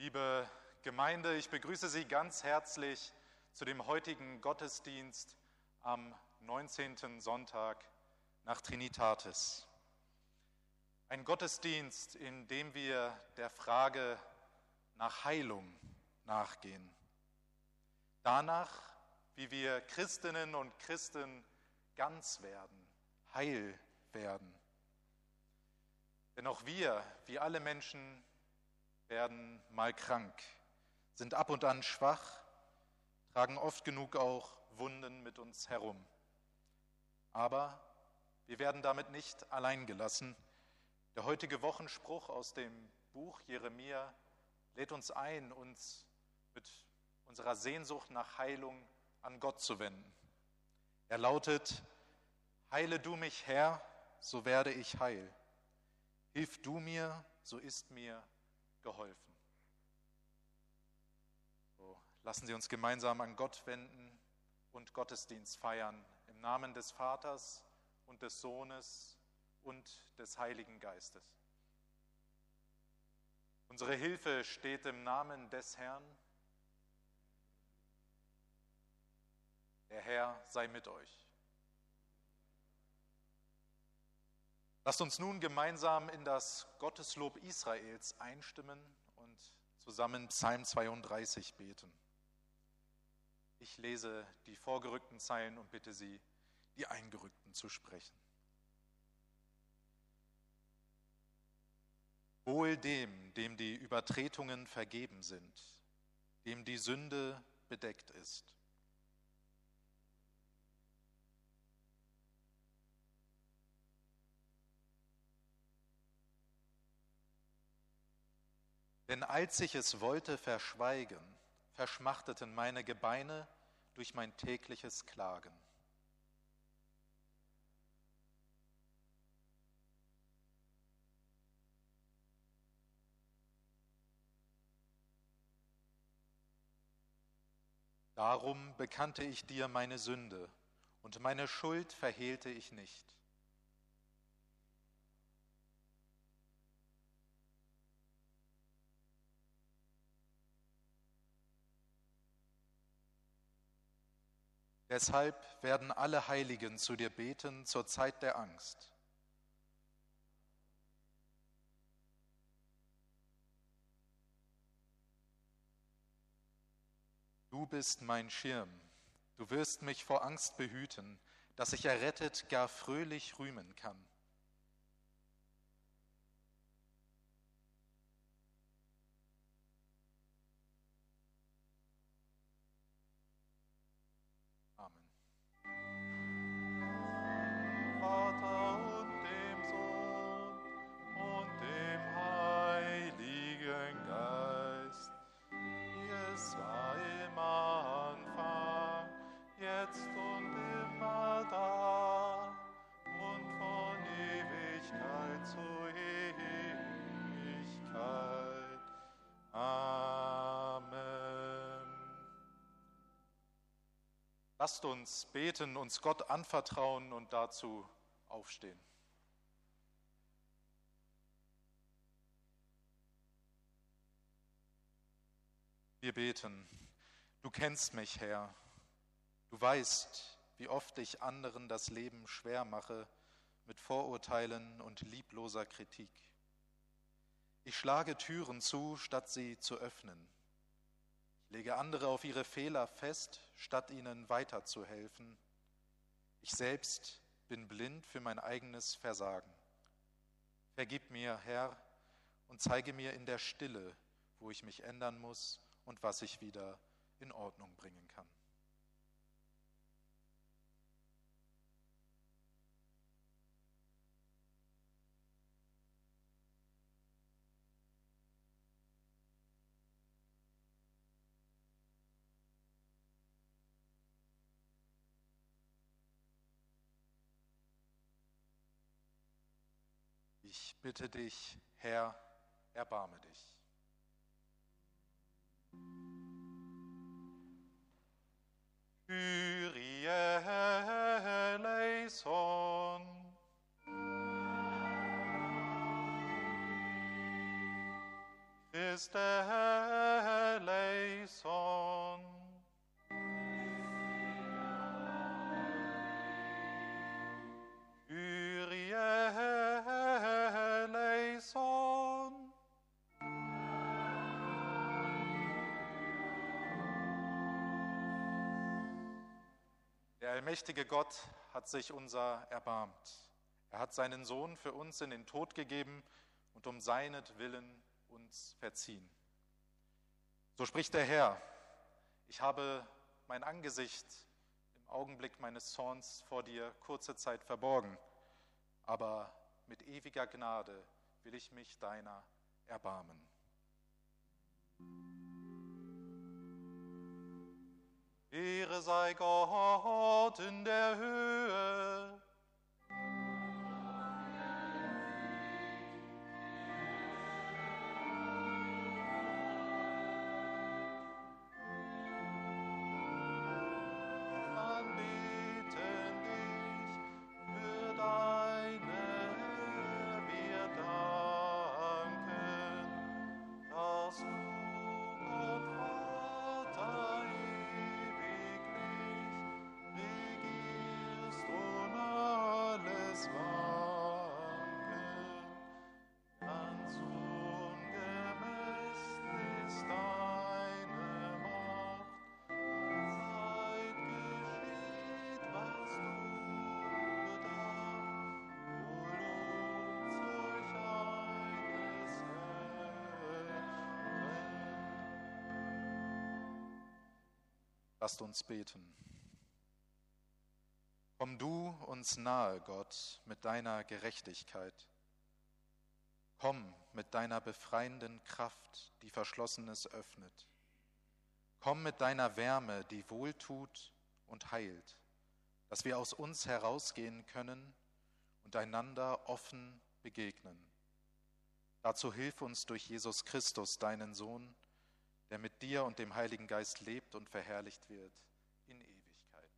Liebe Gemeinde, ich begrüße Sie ganz herzlich zu dem heutigen Gottesdienst am 19. Sonntag nach Trinitatis. Ein Gottesdienst, in dem wir der Frage nach Heilung nachgehen. Danach, wie wir Christinnen und Christen ganz werden, heil werden. Denn auch wir, wie alle Menschen, werden mal krank, sind ab und an schwach, tragen oft genug auch Wunden mit uns herum. Aber wir werden damit nicht allein gelassen. Der heutige Wochenspruch aus dem Buch Jeremia lädt uns ein, uns mit unserer Sehnsucht nach Heilung an Gott zu wenden. Er lautet: Heile du mich, Herr, so werde ich heil. Hilf du mir, so ist mir geholfen. So, lassen Sie uns gemeinsam an Gott wenden und Gottesdienst feiern, im Namen des Vaters und des Sohnes und des Heiligen Geistes. Unsere Hilfe steht im Namen des Herrn. Der Herr sei mit euch. Lasst uns nun gemeinsam in das Gotteslob Israels einstimmen und zusammen Psalm 32 beten. Ich lese die vorgerückten Zeilen und bitte Sie, die eingerückten zu sprechen. Wohl dem, dem die Übertretungen vergeben sind, dem die Sünde bedeckt ist. Denn als ich es wollte verschweigen, verschmachteten meine Gebeine durch mein tägliches Klagen. Darum bekannte ich dir meine Sünde, und meine Schuld verhehlte ich nicht. Deshalb werden alle Heiligen zu dir beten zur Zeit der Angst. Du bist mein Schirm, du wirst mich vor Angst behüten, dass ich errettet gar fröhlich rühmen kann. Amen. Vater und dem Sohn und dem Heiligen Geist, wie es war im Anfang, jetzt und immer da und von Ewigkeit zu Ewigkeit. Amen. Lasst uns beten, uns Gott anvertrauen und dazu aufstehen. Wir beten. Du kennst mich, Herr. Du weißt, wie oft ich anderen das Leben schwer mache mit Vorurteilen und liebloser Kritik. Ich schlage Türen zu, statt sie zu öffnen. Ich lege andere auf ihre Fehler fest, statt ihnen weiterzuhelfen. Ich selbst bin blind für mein eigenes Versagen. Vergib mir, Herr, und zeige mir in der Stille, wo ich mich ändern muss und was ich wieder in Ordnung bringen kann. Ich bitte dich, Herr, erbarme dich. Kyrie eleison. Christe allmächtige Gott hat sich unser erbarmt. Er hat seinen Sohn für uns in den Tod gegeben und um seinetwillen uns verziehen. So spricht der Herr: Ich habe mein Angesicht im Augenblick meines Zorns vor dir kurze Zeit verborgen, aber mit ewiger Gnade will ich mich deiner erbarmen. Ehre sei Gott in der Höhe. Lasst uns beten. Komm du uns nahe, Gott, mit deiner Gerechtigkeit. Komm mit deiner befreienden Kraft, die Verschlossenes öffnet. Komm mit deiner Wärme, die wohltut und heilt, dass wir aus uns herausgehen können und einander offen begegnen. Dazu hilf uns durch Jesus Christus, deinen Sohn, der mit dir und dem Heiligen Geist lebt und verherrlicht wird in Ewigkeit.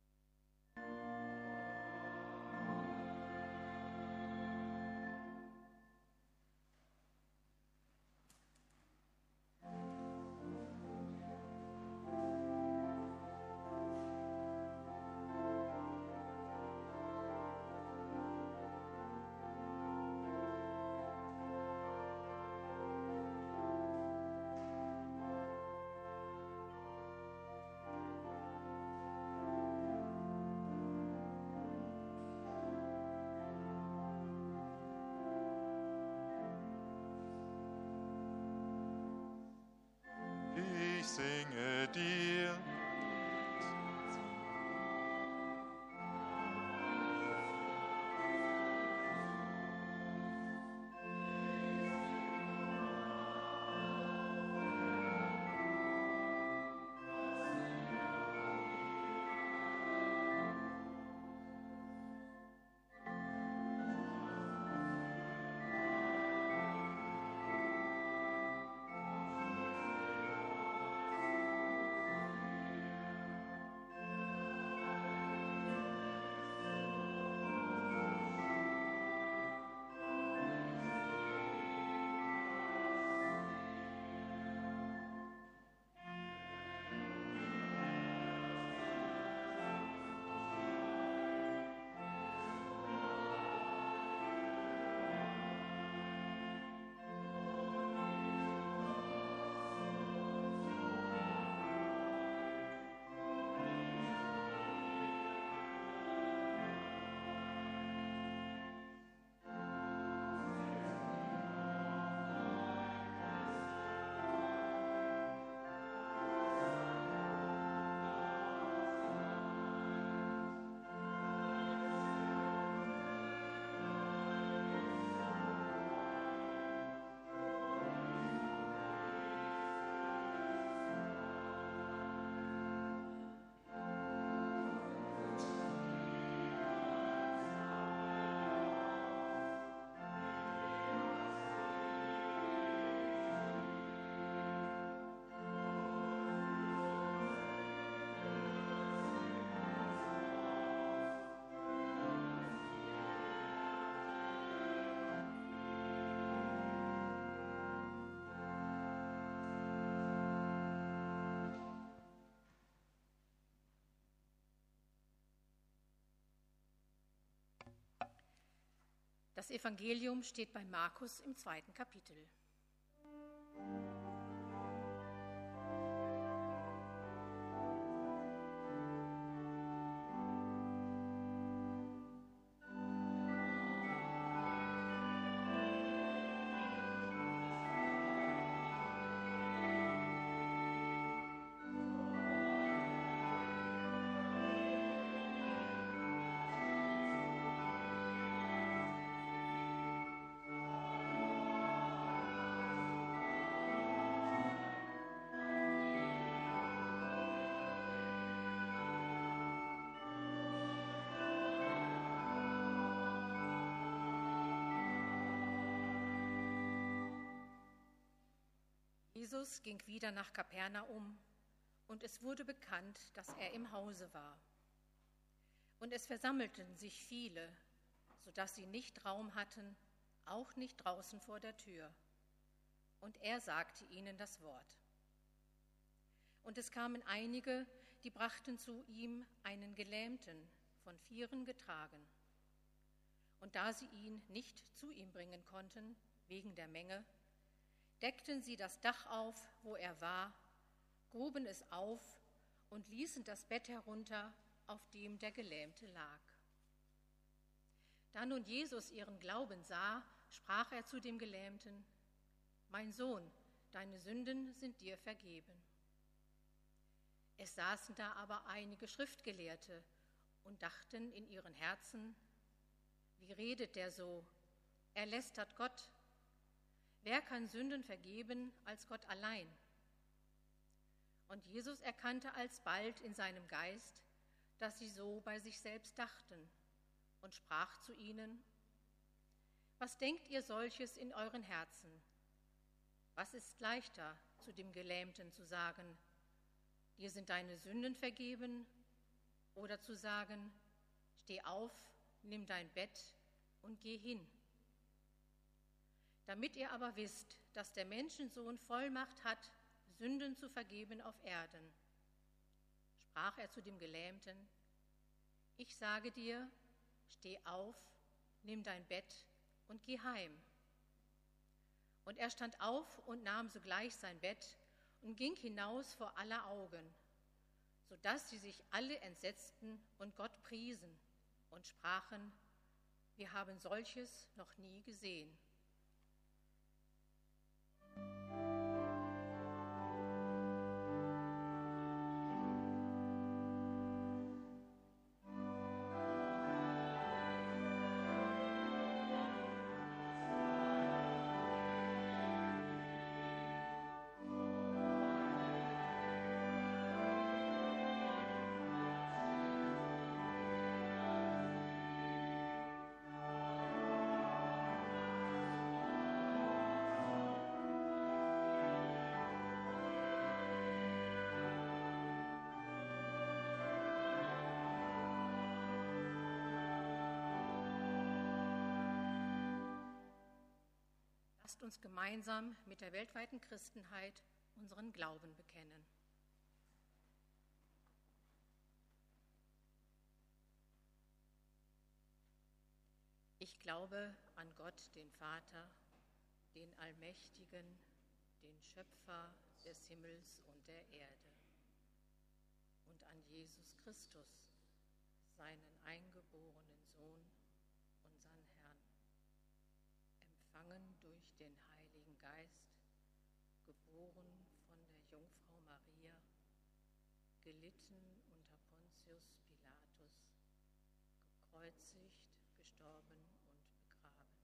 Ich singe dir. Das Evangelium steht bei Markus im 2. Kapitel. Jesus ging wieder nach Kapernaum, und es wurde bekannt, dass er im Hause war. Und es versammelten sich viele, sodass sie nicht Raum hatten, auch nicht draußen vor der Tür. Und er sagte ihnen das Wort. Und es kamen einige, die brachten zu ihm einen Gelähmten, von Vieren getragen. Und da sie ihn nicht zu ihm bringen konnten, wegen der Menge, deckten sie das Dach auf, wo er war, gruben es auf und ließen das Bett herunter, auf dem der Gelähmte lag. Da nun Jesus ihren Glauben sah, sprach er zu dem Gelähmten: Mein Sohn, deine Sünden sind dir vergeben. Es saßen da aber einige Schriftgelehrte und dachten in ihren Herzen: Wie redet der so? Er lästert Gott. Wer kann Sünden vergeben als Gott allein? Und Jesus erkannte alsbald in seinem Geist, dass sie so bei sich selbst dachten, und sprach zu ihnen: Was denkt ihr solches in euren Herzen? Was ist leichter, zu dem Gelähmten zu sagen: Dir sind deine Sünden vergeben, oder zu sagen: Steh auf, nimm dein Bett und geh hin? Damit ihr aber wisst, dass der Menschensohn Vollmacht hat, Sünden zu vergeben auf Erden, sprach er zu dem Gelähmten: Ich sage dir, steh auf, nimm dein Bett und geh heim. Und er stand auf und nahm sogleich sein Bett und ging hinaus vor aller Augen, sodass sie sich alle entsetzten und Gott priesen und sprachen: Wir haben solches noch nie gesehen. Lasst uns gemeinsam mit der weltweiten Christenheit unseren Glauben bekennen. Ich glaube an Gott, den Vater, den Allmächtigen, den Schöpfer des Himmels und der Erde, und an Jesus Christus, seinen eingeborenen Sohn, unseren Herrn, empfangen durch den Heiligen Geist, geboren von der Jungfrau Maria, gelitten unter Pontius Pilatus, gekreuzigt, gestorben und begraben,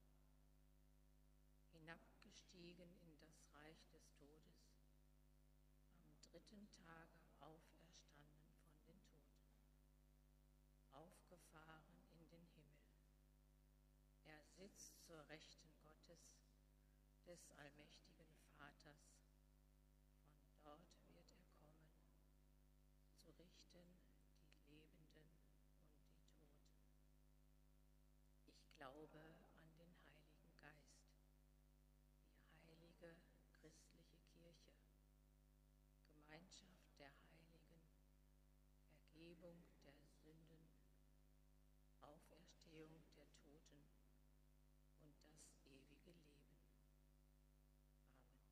hinabgestiegen in das Reich des Todes, am dritten Tage auferstanden von den Toten, aufgefahren in den Himmel. Er sitzt zur Rechten Gottes, des allmächtigen Vaters. Von dort wird er kommen, zu richten die Lebenden und die Toten. Ich glaube an den Heiligen Geist, die heilige christliche Kirche, Gemeinschaft der Heiligen, Vergebung der Sünden, Auferstehung der Toten und das ewige Leben. Amen.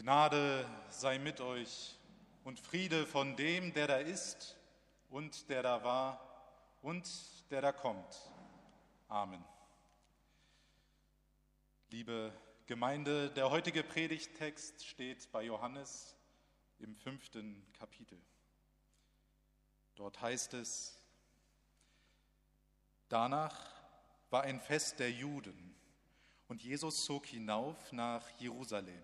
Gnade sei mit euch und Friede von dem, der da ist und der da war und der da kommt. Amen. Liebe Gemeinde, der heutige Predigttext steht bei Johannes im 5. Kapitel. Dort heißt es: Danach war ein Fest der Juden und Jesus zog hinauf nach Jerusalem.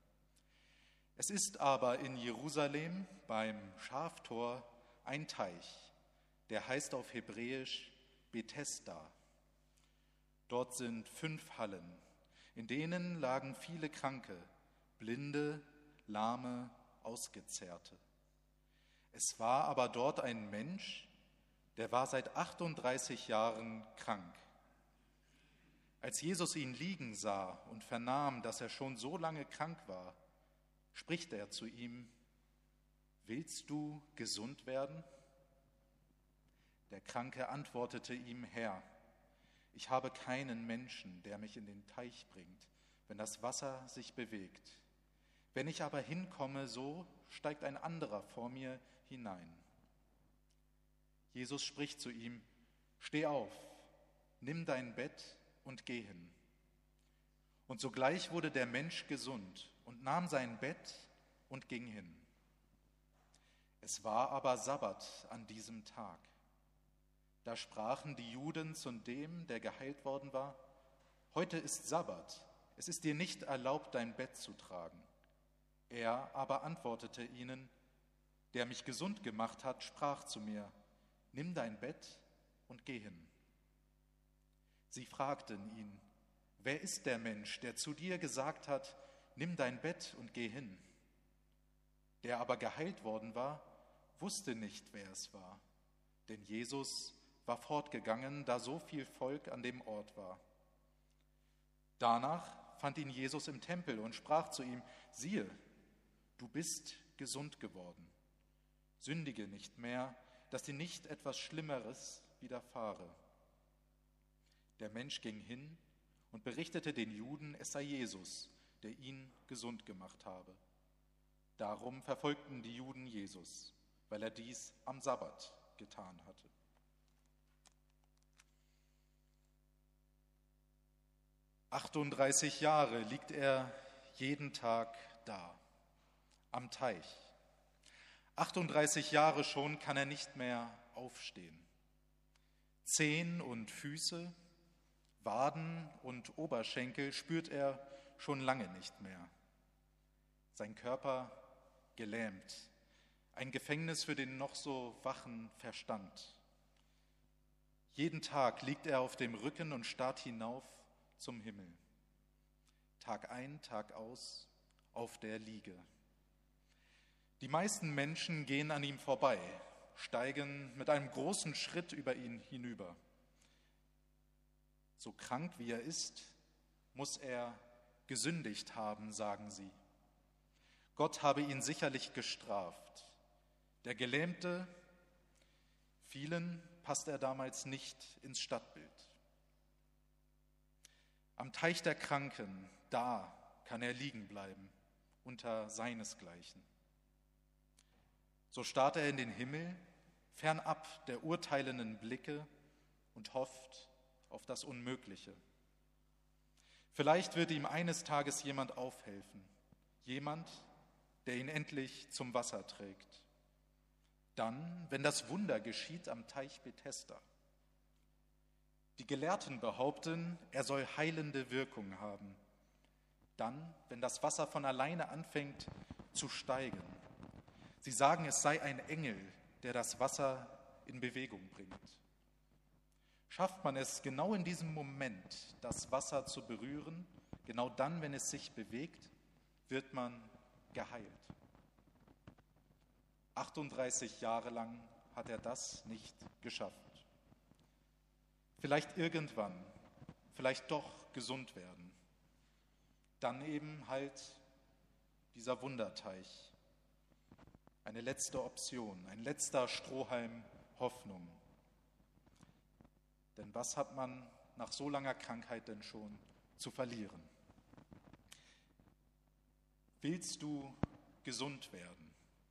Es ist aber in Jerusalem beim Schaftor ein Teich, der heißt auf Hebräisch Bethesda. Dort sind 5 Hallen, in denen lagen viele Kranke, Blinde, Lahme, Ausgezehrte. Es war aber dort ein Mensch, der war seit 38 Jahren krank. Als Jesus ihn liegen sah und vernahm, dass er schon so lange krank war, spricht er zu ihm: Willst du gesund werden? Der Kranke antwortete ihm: Herr, ich habe keinen Menschen, der mich in den Teich bringt, wenn das Wasser sich bewegt. Wenn ich aber hinkomme, so steigt ein anderer vor mir hinein. Jesus spricht zu ihm: Steh auf, nimm dein Bett und geh hin. Und sogleich wurde der Mensch gesund und nahm sein Bett und ging hin. Es war aber Sabbat an diesem Tag. Da sprachen die Juden zu dem, der geheilt worden war: Heute ist Sabbat, es ist dir nicht erlaubt, dein Bett zu tragen. Er aber antwortete ihnen: Der mich gesund gemacht hat, sprach zu mir: Nimm dein Bett und geh hin. Sie fragten ihn: Wer ist der Mensch, der zu dir gesagt hat: Nimm dein Bett und geh hin? Der aber geheilt worden war, wusste nicht, wer es war, denn Jesus war fortgegangen, da so viel Volk an dem Ort war. Danach fand ihn Jesus im Tempel und sprach zu ihm: Siehe, du bist gesund geworden. Sündige nicht mehr, dass dir nicht etwas Schlimmeres widerfahre. Der Mensch ging hin und berichtete den Juden, es sei Jesus, der ihn gesund gemacht habe. Darum verfolgten die Juden Jesus, weil er dies am Sabbat getan hatte. »38 Jahre liegt er jeden Tag da, am Teich. 38 Jahre schon kann er nicht mehr aufstehen. Zehen und Füße, Waden und Oberschenkel spürt er schon lange nicht mehr. Sein Körper gelähmt, ein Gefängnis für den noch so wachen Verstand. Jeden Tag liegt er auf dem Rücken und starrt hinauf zum Himmel. Tag ein, Tag aus, auf der Liege. Die meisten Menschen gehen an ihm vorbei, steigen mit einem großen Schritt über ihn hinüber. So krank wie er ist, muss er gesündigt haben, sagen sie. Gott habe ihn sicherlich gestraft. Der Gelähmte, vielen passt er damals nicht ins Stadtbild. Am Teich der Kranken, da kann er liegen bleiben, unter seinesgleichen. So starrt er in den Himmel, fernab der urteilenden Blicke und hofft auf das Unmögliche. Vielleicht wird ihm eines Tages jemand aufhelfen, jemand, der ihn endlich zum Wasser trägt. Dann, wenn das Wunder geschieht am Teich Bethesda. Die Gelehrten behaupten, er soll heilende Wirkung haben. Dann, wenn das Wasser von alleine anfängt zu steigen. Sie sagen, es sei ein Engel, der das Wasser in Bewegung bringt. Schafft man es genau in diesem Moment, das Wasser zu berühren, genau dann, wenn es sich bewegt, wird man geheilt. 38 Jahre lang hat er das nicht geschafft. Vielleicht irgendwann, vielleicht doch gesund werden. Dann eben halt dieser Wunderteich. Eine letzte Option, ein letzter Strohhalm Hoffnung. Denn was hat man nach so langer Krankheit denn schon zu verlieren? willst du gesund werden?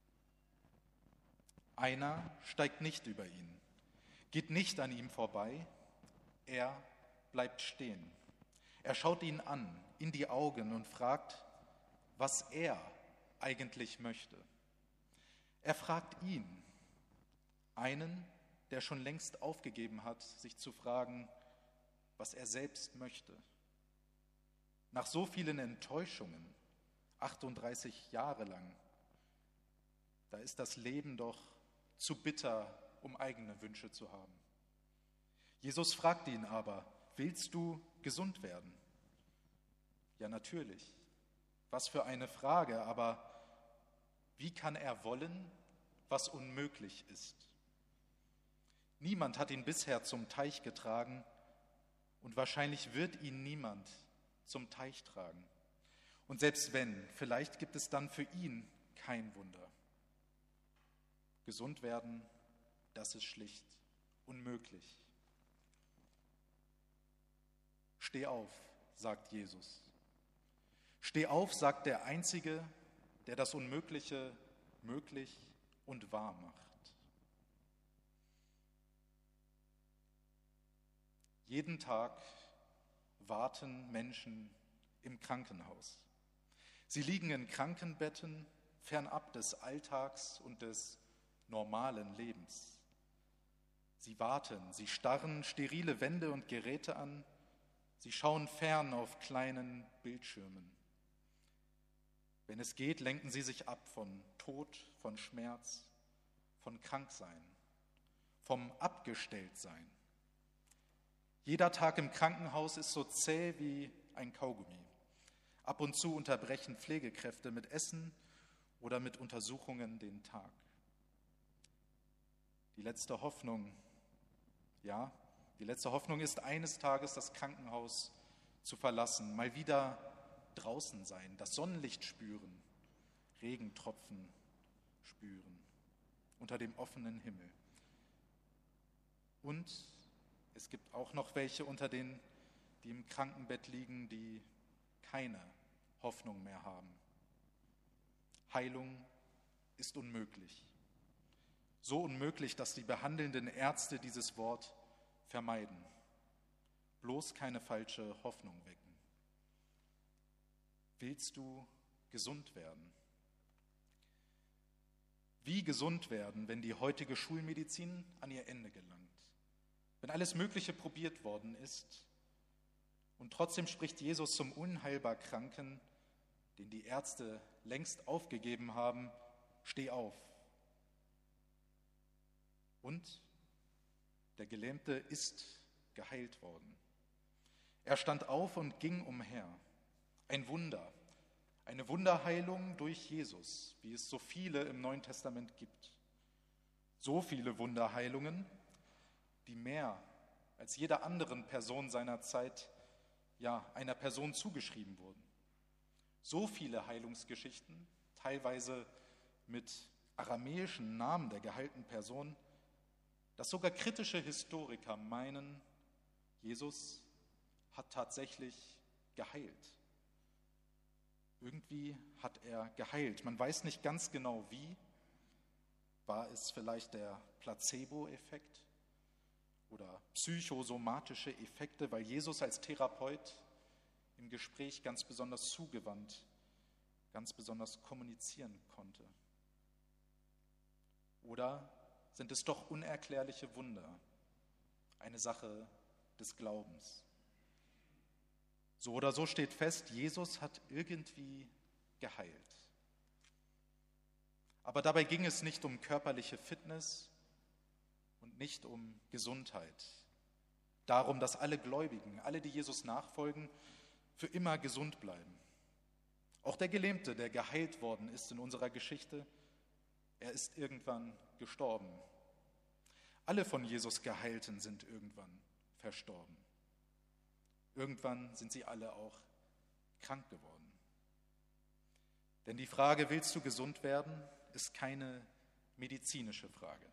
Einer steigt nicht über ihn, geht nicht an ihm vorbei, er bleibt stehen. Er schaut ihn an, in die Augen und fragt, was er eigentlich möchte. Er fragt ihn, einen, der schon längst aufgegeben hat, sich zu fragen, was er selbst möchte. Nach so vielen Enttäuschungen, 38 Jahre lang, da ist das Leben doch zu bitter, um eigene Wünsche zu haben. Jesus fragt ihn aber, willst du gesund werden? Ja, natürlich. Was für eine Frage, aber wie kann er wollen, was unmöglich ist? Niemand hat ihn bisher zum Teich getragen und wahrscheinlich wird ihn niemand zum Teich tragen. Und selbst wenn, vielleicht gibt es dann für ihn kein Wunder. Gesund werden, das ist schlicht unmöglich. Steh auf, sagt Jesus. Steh auf, sagt der Einzige, der das Unmögliche möglich und wahr macht. Jeden Tag warten Menschen im Krankenhaus. Sie liegen in Krankenbetten, fernab des Alltags und des normalen Lebens. Sie warten, sie starren sterile Wände und Geräte an, sie schauen fern auf kleinen Bildschirmen. Wenn es geht, lenken sie sich ab von Tod, von Schmerz, von Kranksein, vom Abgestelltsein. Jeder Tag im Krankenhaus ist so zäh wie ein Kaugummi. Ab und zu unterbrechen Pflegekräfte mit Essen oder mit Untersuchungen den Tag. Die letzte Hoffnung ist, eines Tages das Krankenhaus zu verlassen, mal wieder draußen sein, das Sonnenlicht spüren, Regentropfen spüren, unter dem offenen Himmel. Und es gibt auch noch welche unter denen, die im Krankenbett liegen, die keine Hoffnung mehr haben. Heilung ist unmöglich. So unmöglich, dass die behandelnden Ärzte dieses Wort vermeiden. Bloß keine falsche Hoffnung wecken. Willst du gesund werden? Wie gesund werden, wenn die heutige Schulmedizin an ihr Ende gelangt? Wenn alles Mögliche probiert worden ist und trotzdem spricht Jesus zum unheilbar Kranken, den die Ärzte längst aufgegeben haben, steh auf. Und der Gelähmte ist geheilt worden. Er stand auf und ging umher. Ein Wunder, eine Wunderheilung durch Jesus, wie es so viele im Neuen Testament gibt. So viele Wunderheilungen, die mehr als jeder anderen Person seiner Zeit, einer Person zugeschrieben wurden. So viele Heilungsgeschichten, teilweise mit aramäischen Namen der geheilten Person, dass sogar kritische Historiker meinen, Jesus hat tatsächlich geheilt. Irgendwie hat er geheilt. Man weiß nicht ganz genau wie. War es vielleicht der Placebo-Effekt oder psychosomatische Effekte, weil Jesus als Therapeut im Gespräch ganz besonders zugewandt, ganz besonders kommunizieren konnte? Oder sind es doch unerklärliche Wunder, eine Sache des Glaubens? So oder so steht fest, Jesus hat irgendwie geheilt. Aber dabei ging es nicht um körperliche Fitness und nicht um Gesundheit. Darum, dass alle Gläubigen, alle, die Jesus nachfolgen, für immer gesund bleiben. Auch der Gelähmte, der geheilt worden ist in unserer Geschichte, er ist irgendwann gestorben. Alle von Jesus Geheilten sind irgendwann verstorben. Irgendwann sind sie alle auch krank geworden. Denn die Frage, willst du gesund werden, ist keine medizinische Frage.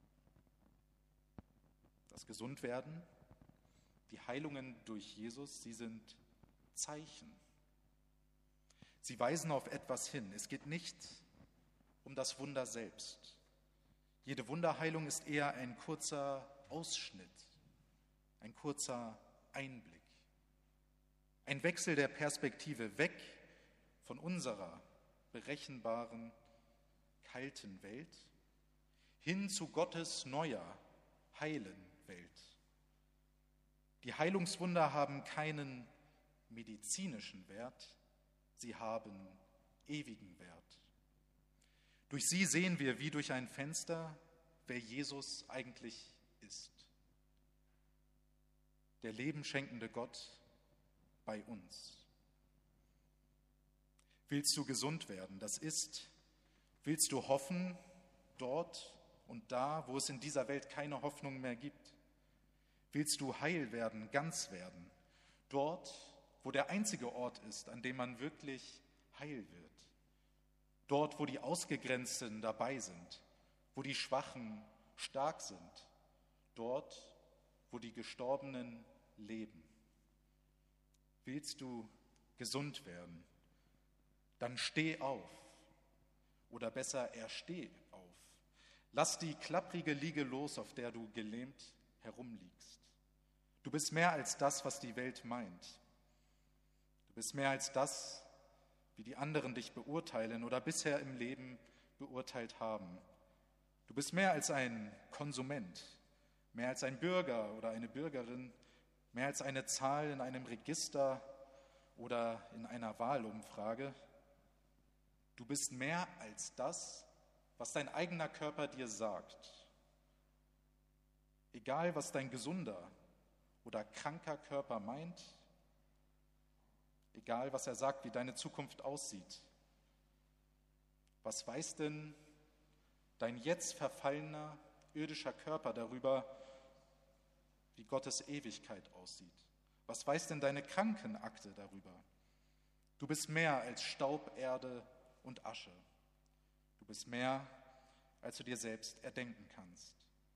Das Gesundwerden, die Heilungen durch Jesus, sie sind Zeichen. Sie weisen auf etwas hin. Es geht nicht um das Wunder selbst. Jede Wunderheilung ist eher ein kurzer Ausschnitt, ein kurzer Einblick, ein Wechsel der Perspektive weg von unserer berechenbaren, kalten Welt hin zu Gottes neuer, heilen Welt. Die Heilungswunder haben keinen medizinischen Wert, sie haben ewigen Wert. Durch sie sehen wir wie durch ein Fenster, wer Jesus eigentlich ist. Der lebenschenkende Gott bei uns. Willst du gesund werden? Das ist, willst du hoffen dort und da, wo es in dieser Welt keine Hoffnung mehr gibt? Willst du heil werden, ganz werden? Dort, wo der einzige Ort ist, an dem man wirklich heil wird. Dort, wo die Ausgegrenzten dabei sind, wo die Schwachen stark sind. Dort, wo die Gestorbenen leben. Willst du gesund werden? Dann steh auf. Oder besser, ersteh auf. Lass die klapprige Liege los, auf der du gelähmt herumliegst. Du bist mehr als das, was die Welt meint. Du bist mehr als das, wie die anderen dich beurteilen oder bisher im Leben beurteilt haben. Du bist mehr als ein Konsument, mehr als ein Bürger oder eine Bürgerin, mehr als eine Zahl in einem Register oder in einer Wahlumfrage. Du bist mehr als das, was dein eigener Körper dir sagt. Egal, was dein gesunder oder kranker Körper meint, egal, was er sagt, wie deine Zukunft aussieht. Was weiß denn dein jetzt verfallener irdischer Körper darüber, wie Gottes Ewigkeit aussieht? Was weiß denn deine Krankenakte darüber? Du bist mehr als Staub, Erde und Asche. Du bist mehr, als du dir selbst erdenken kannst.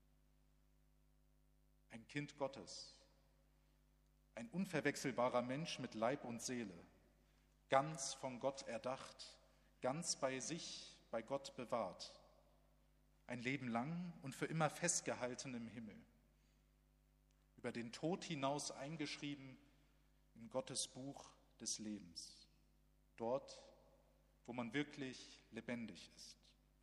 Ein Kind Gottes, ein unverwechselbarer Mensch mit Leib und Seele, ganz von Gott erdacht, ganz bei sich, bei Gott bewahrt, ein Leben lang und für immer festgehalten im Himmel, über den Tod hinaus eingeschrieben in Gottes Buch des Lebens, dort, wo man wirklich lebendig ist.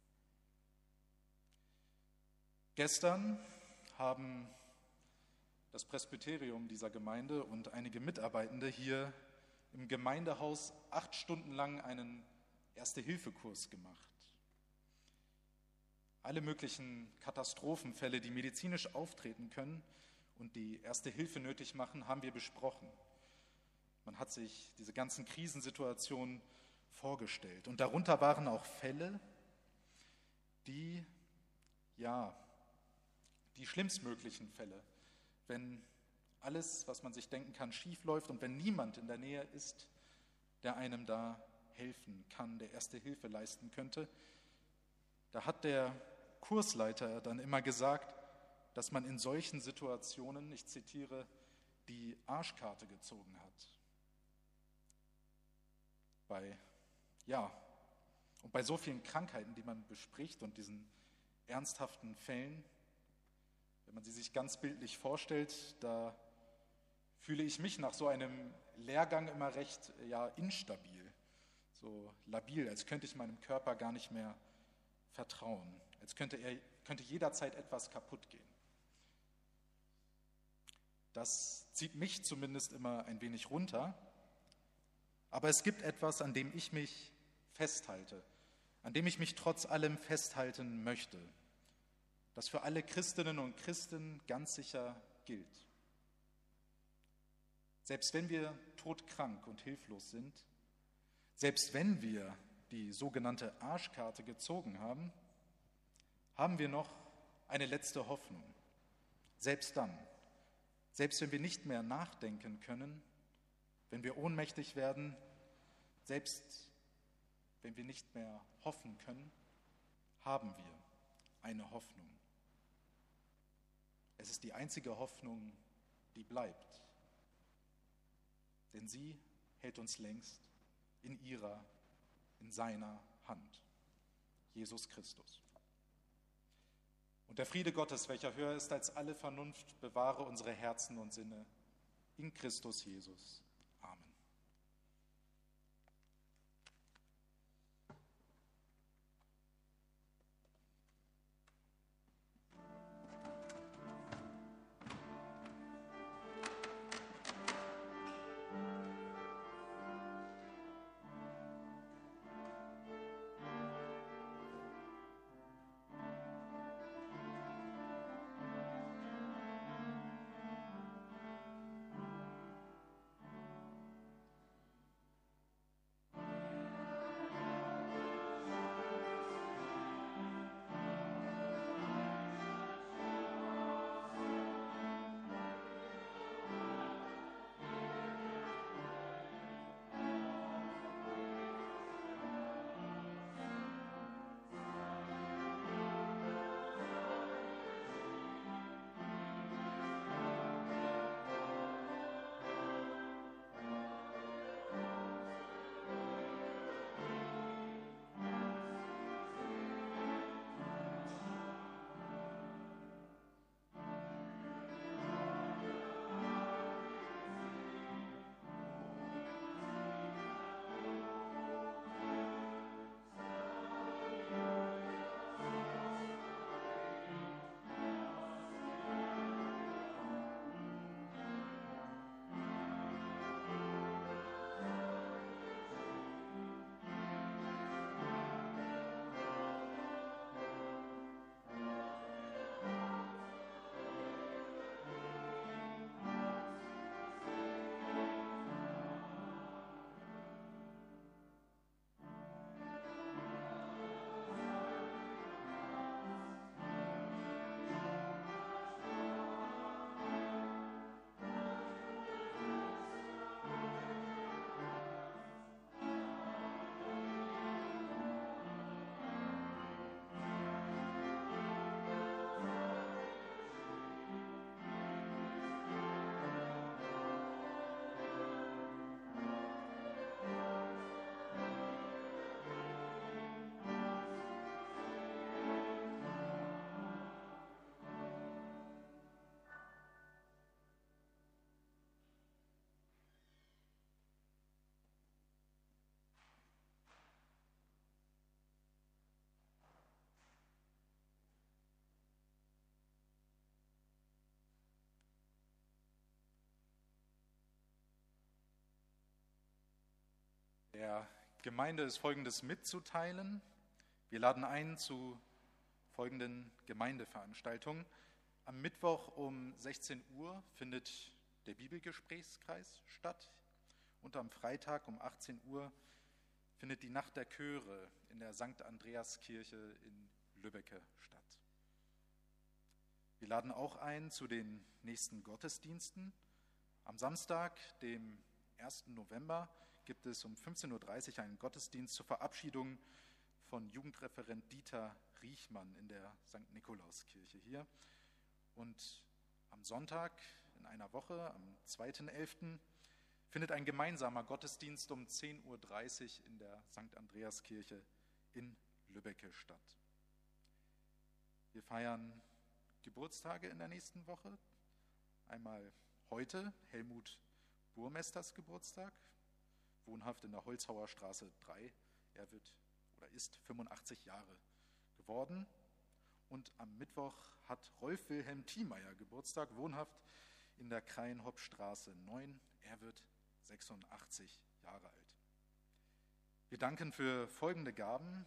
Gestern haben das Presbyterium dieser Gemeinde und einige Mitarbeitende hier im Gemeindehaus 8 Stunden lang einen Erste-Hilfe-Kurs gemacht. Alle möglichen Katastrophenfälle, die medizinisch auftreten können und die Erste Hilfe nötig machen, haben wir besprochen. Man hat sich diese ganzen Krisensituationen vorgestellt. Und darunter waren auch Fälle, die schlimmstmöglichen Fälle, wenn alles, was man sich denken kann, schief läuft und wenn niemand in der Nähe ist, der einem da helfen kann, der Erste Hilfe leisten könnte. Da hat der Kursleiter dann immer gesagt, dass man in solchen Situationen, ich zitiere, die Arschkarte gezogen hat. Und bei so vielen Krankheiten, die man bespricht und diesen ernsthaften Fällen, wenn man sie sich ganz bildlich vorstellt, da fühle ich mich nach so einem Lehrgang immer recht instabil, so labil, als könnte ich meinem Körper gar nicht mehr vertrauen, als könnte jederzeit etwas kaputt gehen. Das zieht mich zumindest immer ein wenig runter, aber es gibt etwas, an dem ich mich festhalte, an dem ich mich trotz allem festhalten möchte, das für alle Christinnen und Christen ganz sicher gilt. Selbst wenn wir todkrank und hilflos sind, selbst wenn wir die sogenannte Arschkarte gezogen haben, haben wir noch eine letzte Hoffnung. Selbst dann, selbst wenn wir nicht mehr nachdenken können, wenn wir ohnmächtig werden, selbst wenn wir nicht mehr hoffen können, haben wir eine Hoffnung. Es ist die einzige Hoffnung, die bleibt. Denn sie hält uns längst in ihrer in seiner Hand, Jesus Christus. Und der Friede Gottes, welcher höher ist als alle Vernunft, bewahre unsere Herzen und Sinne in Christus Jesus. Amen. Der Gemeinde ist Folgendes mitzuteilen. Wir laden ein zu folgenden Gemeindeveranstaltungen. Am Mittwoch um 16 Uhr findet der Bibelgesprächskreis statt und am Freitag um 18 Uhr findet die Nacht der Chöre in der St. Andreaskirche in Lübbecke statt. Wir laden auch ein zu den nächsten Gottesdiensten. Am Samstag, dem 1. November, gibt es um 15.30 Uhr einen Gottesdienst zur Verabschiedung von Jugendreferent Dieter Riechmann in der St. Nikolauskirche hier. Und am Sonntag in einer Woche, am 2.11., findet ein gemeinsamer Gottesdienst um 10.30 Uhr in der St. Andreaskirche in Lübbecke statt. Wir feiern Geburtstage in der nächsten Woche. Einmal heute Helmut Burmesters Geburtstag, wohnhaft in der Holzhauer Straße 3. Er ist 85 Jahre geworden. Und am Mittwoch hat Rolf Wilhelm Thiemeyer Geburtstag, wohnhaft in der Kraienhopp-Straße 9. Er wird 86 Jahre alt. Wir danken für folgende Gaben.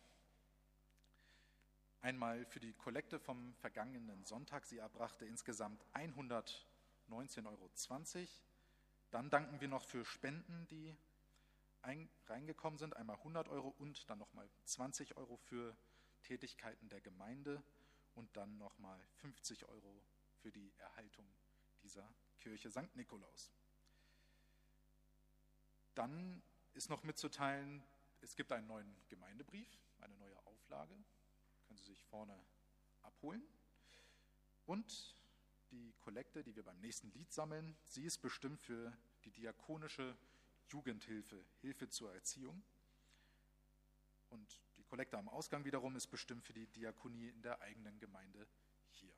Einmal für die Kollekte vom vergangenen Sonntag. Sie erbrachte insgesamt 119,20 €. Dann danken wir noch für Spenden, die reingekommen sind, einmal 100 € und dann nochmal 20 € für Tätigkeiten der Gemeinde und dann nochmal 50 € für die Erhaltung dieser Kirche St. Nikolaus. Dann ist noch mitzuteilen, es gibt einen neuen Gemeindebrief, eine neue Auflage, können Sie sich vorne abholen. Und die Kollekte, die wir beim nächsten Lied sammeln, sie ist bestimmt für die diakonische Jugendhilfe, Hilfe zur Erziehung. Und die Kollekte am Ausgang wiederum ist bestimmt für die Diakonie in der eigenen Gemeinde hier.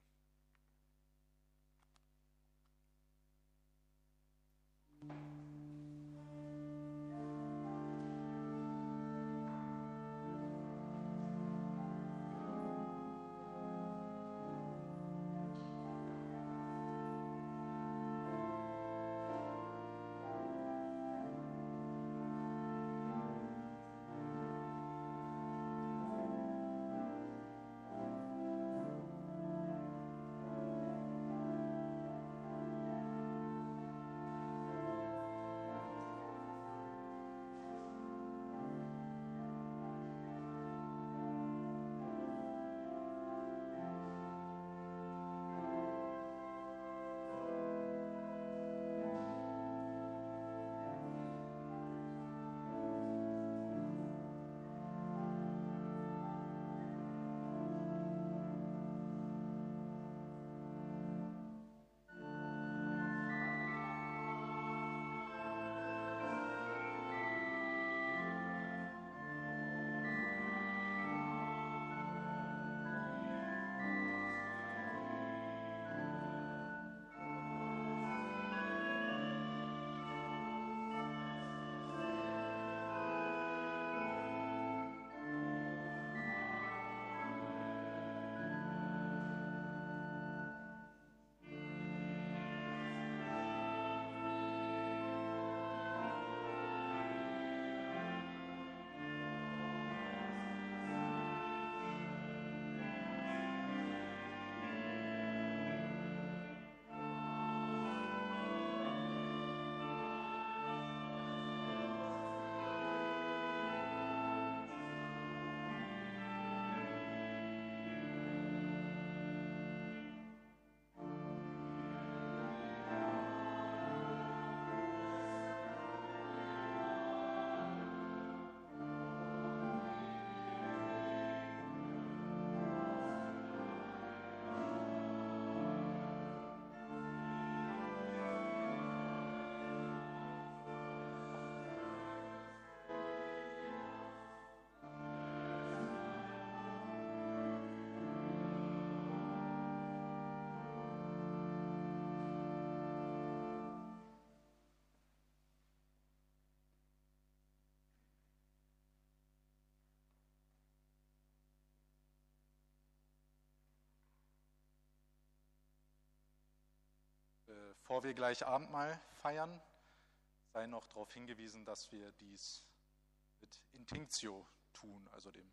Bevor wir gleich Abendmahl feiern, sei noch darauf hingewiesen, dass wir dies mit Intinctio tun, also der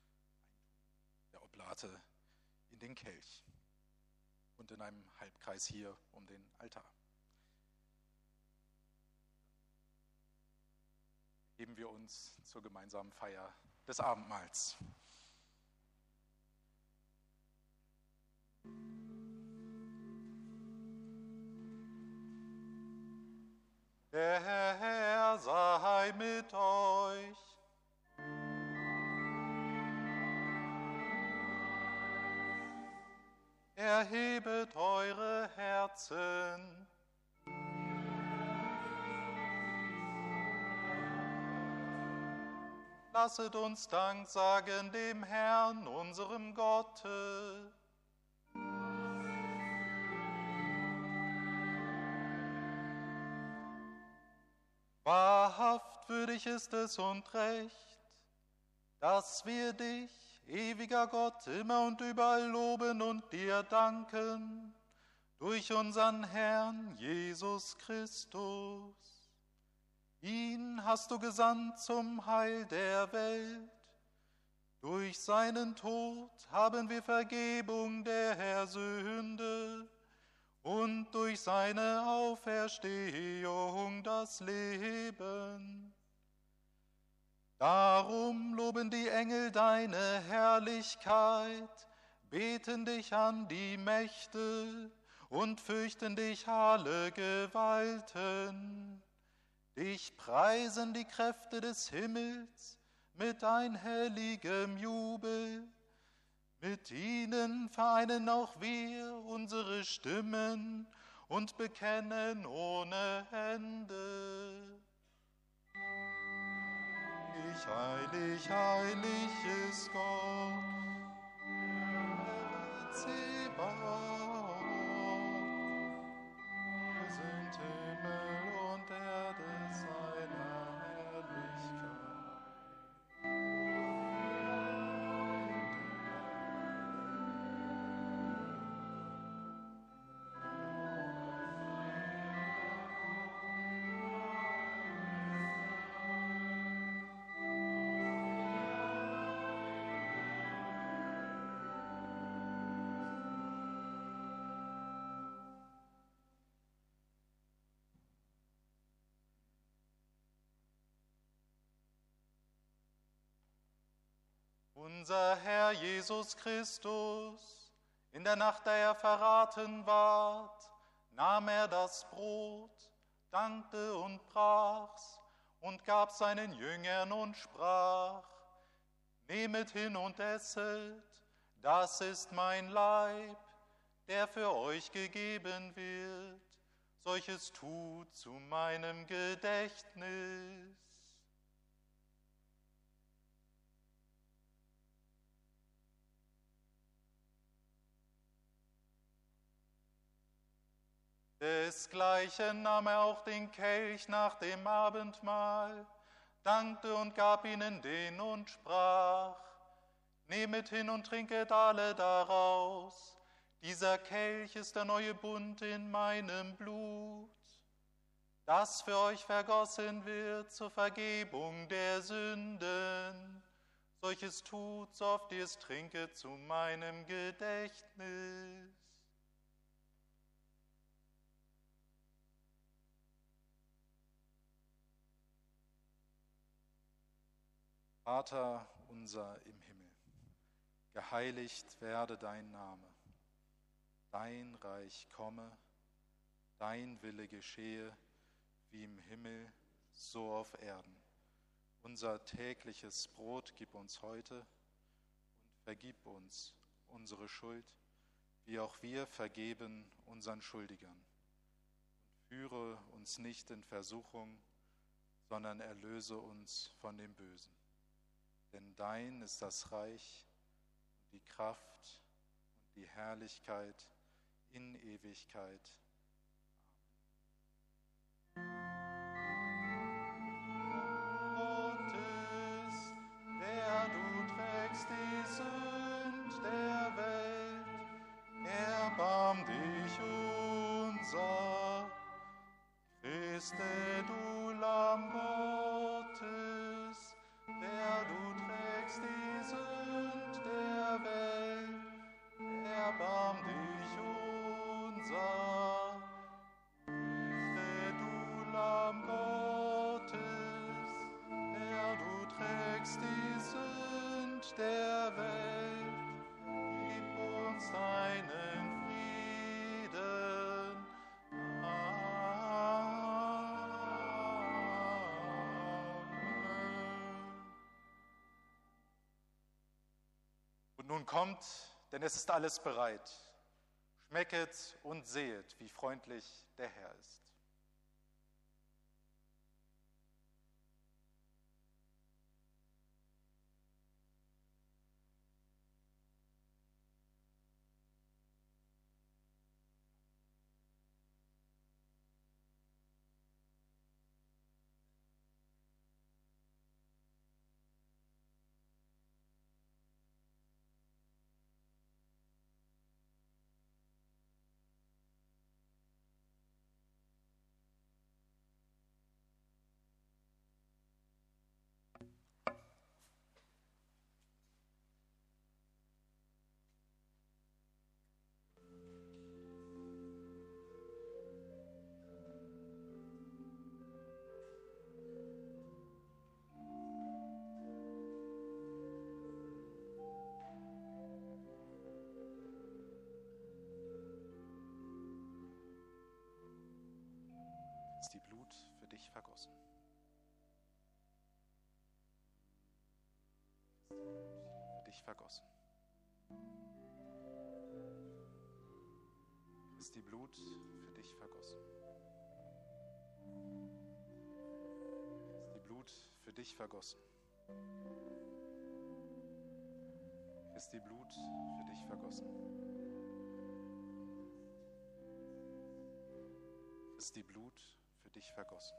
Oblate in den Kelch und in einem Halbkreis hier um den Altar. Heben wir uns zur gemeinsamen Feier des Abendmahls. Der Herr sei mit euch. Erhebet eure Herzen. Lasset uns Dank sagen dem Herrn, unserem Gotte. Wahrhaft würdig ist es und recht, dass wir dich, ewiger Gott, immer und überall loben und dir danken, durch unseren Herrn Jesus Christus. Ihn hast du gesandt zum Heil der Welt. Durch seinen Tod haben wir Vergebung der Sünde und durch seine Auferstehung das Leben. Darum loben die Engel deine Herrlichkeit, beten dich an die Mächte und fürchten dich alle Gewalten. Dich preisen die Kräfte des Himmels mit einhelligem Jubel. Mit ihnen vereinen auch wir unsere Stimmen und bekennen ohne Ende. Heilig, heilig ist Gott, Zebaoth. Sind Himmel und Erde seiner Herrlichkeit. Unser Herr Jesus Christus, in der Nacht, da er verraten ward, nahm er das Brot, dankte und brach's und gab seinen Jüngern und sprach: Nehmet hin und esset, das ist mein Leib, der für euch gegeben wird. Solches tut zu meinem Gedächtnis. Desgleichen nahm er auch den Kelch nach dem Abendmahl, dankte und gab ihnen den und sprach: Nehmet hin und trinket alle daraus. Dieser Kelch ist der neue Bund in meinem Blut, das für euch vergossen wird zur Vergebung der Sünden. Solches tut, so oft ihr es trinket, zu meinem Gedächtnis. Vater unser im Himmel, geheiligt werde dein Name, dein Reich komme, dein Wille geschehe, wie im Himmel, so auf Erden. Unser tägliches Brot gib uns heute und vergib uns unsere Schuld, wie auch wir vergeben unseren Schuldigern. Und führe uns nicht in Versuchung, sondern erlöse uns von dem Bösen. Denn dein ist das Reich und die Kraft und die Herrlichkeit in Ewigkeit. Gottes, der du trägst die Sünd der Welt, erbarm dich unser. Christe, du Lamm Gottes, der du trägst die Sünd der Welt, erbarm dich unser. Christe, du Lamm Gottes, der du trägst die Sünd der Welt, gib uns deinen Frieden. Amen. Und nun kommt, denn es ist alles bereit. Schmecket und sehet, wie freundlich der Herr ist. Ist die Blut für dich vergossen. Für dich vergossen. Ist die Blut für dich vergossen. Ist die Blut für dich vergossen. Christi Blut für dich vergossen. Christi Blut für dich vergossen.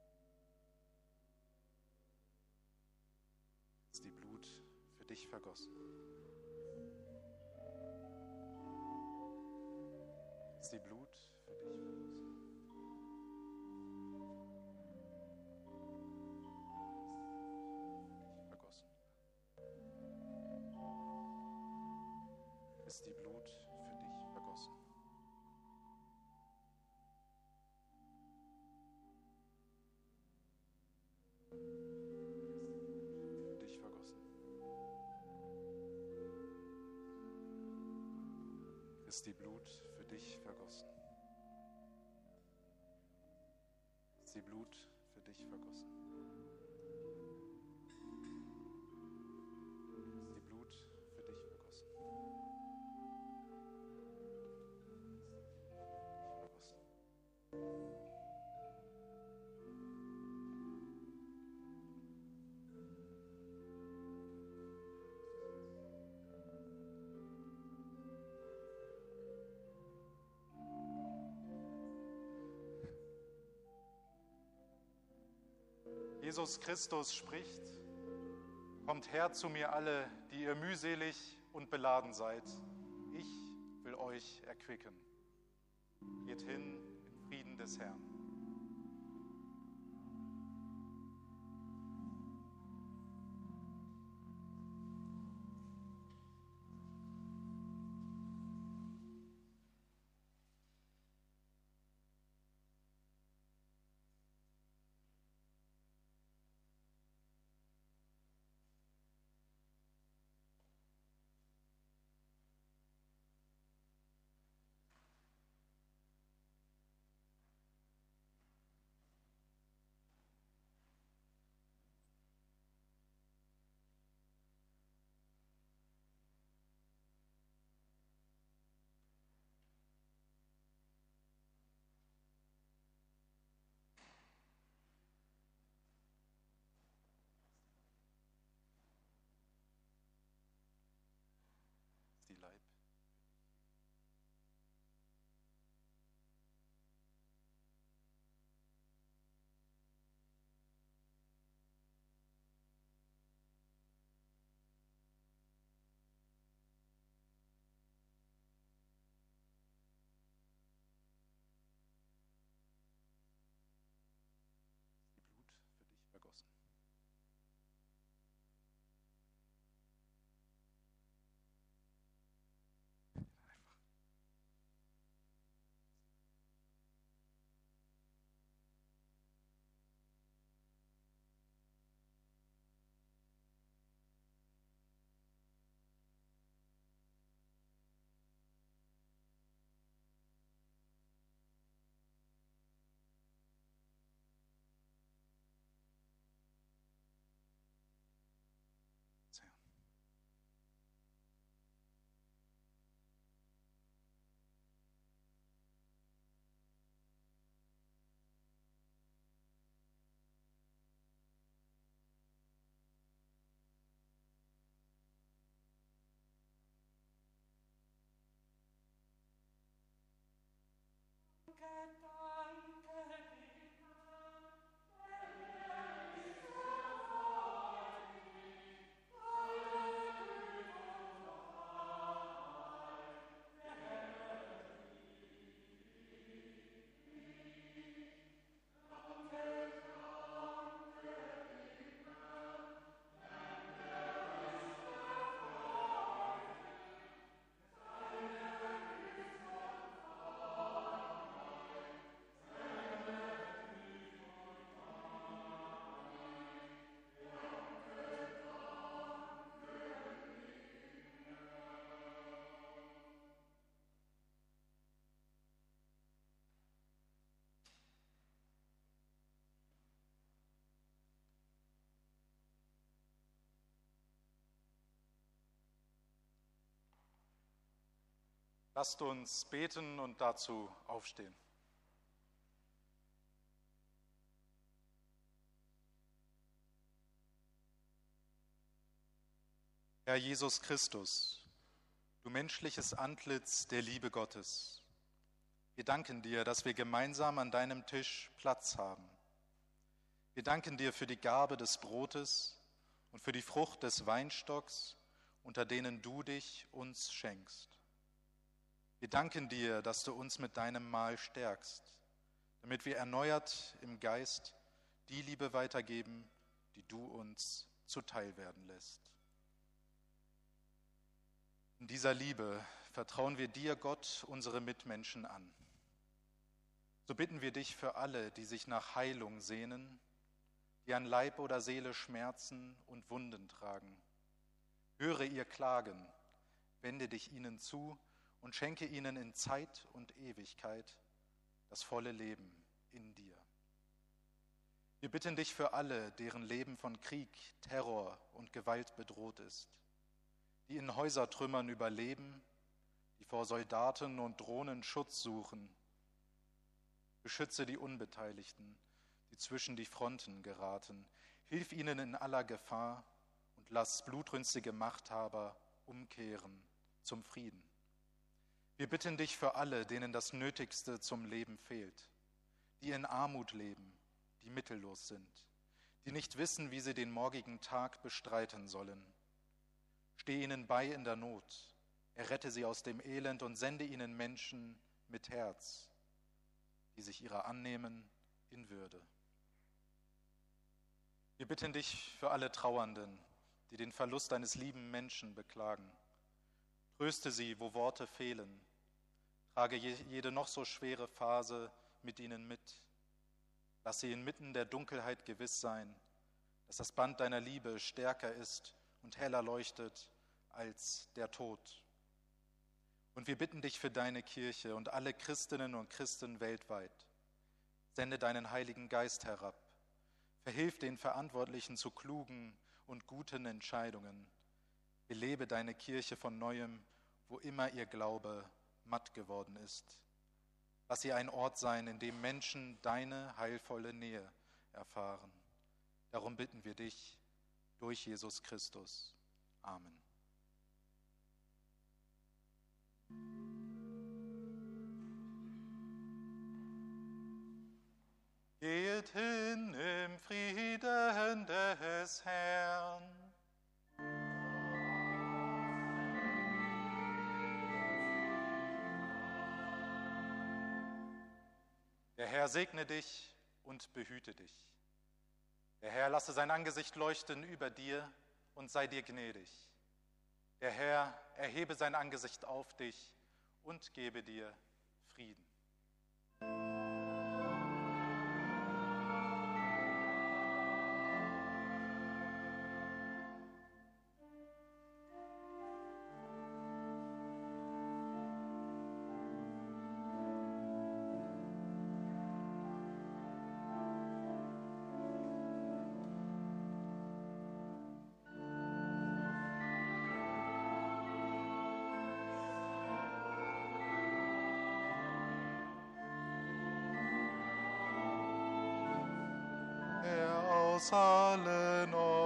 Christi Blut für dich vergossen. Christi Blut für dich vergossen. Christi Blut für dich vergossen. Für dich vergossen. Christi Blut für dich vergossen. Christi Blut für dich vergossen. Jesus Christus spricht: Kommt her zu mir alle, die ihr mühselig und beladen seid. Ich will euch erquicken. Geht hin im Frieden des Herrn. Die Leib. Die Blut für dich vergossen. Lasst uns beten und dazu aufstehen. Herr Jesus Christus, du menschliches Antlitz der Liebe Gottes, wir danken dir, dass wir gemeinsam an deinem Tisch Platz haben. Wir danken dir für die Gabe des Brotes und für die Frucht des Weinstocks, unter denen du dich uns schenkst. Wir danken dir, dass du uns mit deinem Mahl stärkst, damit wir erneuert im Geist die Liebe weitergeben, die du uns zuteil werden lässt. In dieser Liebe vertrauen wir dir, Gott, unsere Mitmenschen an. So bitten wir dich für alle, die sich nach Heilung sehnen, die an Leib oder Seele Schmerzen und Wunden tragen. Höre ihr Klagen, wende dich ihnen zu und schenke ihnen in Zeit und Ewigkeit das volle Leben in dir. Wir bitten dich für alle, deren Leben von Krieg, Terror und Gewalt bedroht ist, die in Häusertrümmern überleben, die vor Soldaten und Drohnen Schutz suchen. Beschütze die Unbeteiligten, die zwischen die Fronten geraten. Hilf ihnen in aller Gefahr und lass blutrünstige Machthaber umkehren zum Frieden. Wir bitten dich für alle, denen das Nötigste zum Leben fehlt, die in Armut leben, die mittellos sind, die nicht wissen, wie sie den morgigen Tag bestreiten sollen. Steh ihnen bei in der Not, errette sie aus dem Elend und sende ihnen Menschen mit Herz, die sich ihrer annehmen in Würde. Wir bitten dich für alle Trauernden, die den Verlust eines lieben Menschen beklagen. Tröste sie, wo Worte fehlen. Trage jede noch so schwere Phase mit ihnen mit. Lass sie inmitten der Dunkelheit gewiss sein, dass das Band deiner Liebe stärker ist und heller leuchtet als der Tod. Und wir bitten dich für deine Kirche und alle Christinnen und Christen weltweit. Sende deinen Heiligen Geist herab. Verhilf den Verantwortlichen zu klugen und guten Entscheidungen. Belebe deine Kirche von Neuem, wo immer ihr Glaube matt geworden ist. Lass sie ein Ort sein, in dem Menschen deine heilvolle Nähe erfahren. Darum bitten wir dich durch Jesus Christus. Amen. Geht hin im Frieden des Herrn. Der Herr segne dich und behüte dich. Der Herr lasse sein Angesicht leuchten über dir und sei dir gnädig. Der Herr erhebe sein Angesicht auf dich und gebe dir Frieden. Aus allen